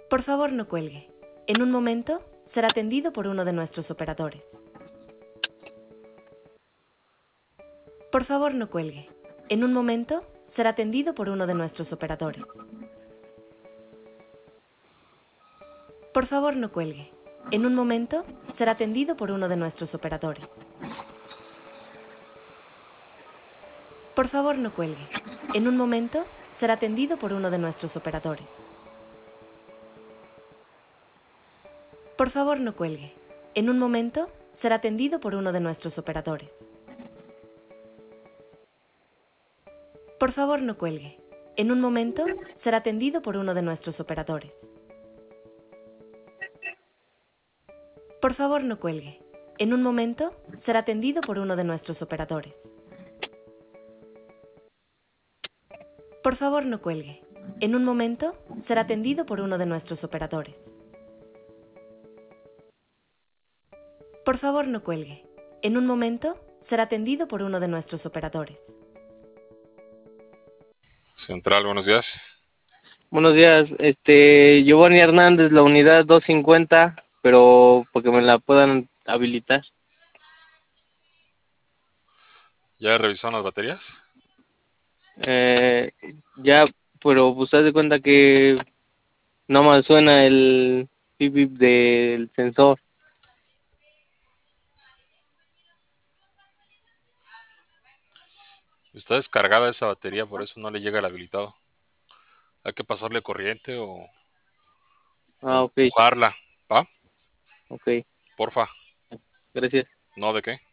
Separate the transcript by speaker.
Speaker 1: Por favor, no cuelgue. En un momento será atendido por uno de nuestros operadores. Por favor, no cuelgue. En un momento será atendido por uno de nuestros operadores. Por favor, no cuelgue. En un momento será atendido por uno de nuestros operadores. Por favor, no cuelgue. En un momento será atendido por uno de nuestros operadores. Por favor, no cuelgue. En un momento será atendido por uno de nuestros operadores. Por favor, no cuelgue. En un momento será atendido por uno de nuestros operadores. Por favor, no cuelgue. En un momento será atendido por uno de nuestros operadores. Por favor, no cuelgue. En un momento será atendido por uno de nuestros operadores. Por favor, no cuelgue. En un momento será atendido por uno de nuestros operadores.
Speaker 2: Central, buenos días.
Speaker 3: Buenos días, Giovanni Hernández, la unidad 250, pero porque me la puedan habilitar.
Speaker 2: ¿Ya revisaron las baterías?
Speaker 3: Ya, pero pues haz de cuenta que no me suena el pip pip del sensor.
Speaker 2: Está descargada esa batería, por eso no le llega el habilitado. Hay que pasarle corriente o
Speaker 3: Ah, ok,
Speaker 2: empujarla. ¿Va?
Speaker 3: ok,
Speaker 2: Porfa.
Speaker 3: gracias.
Speaker 2: ¿No de qué?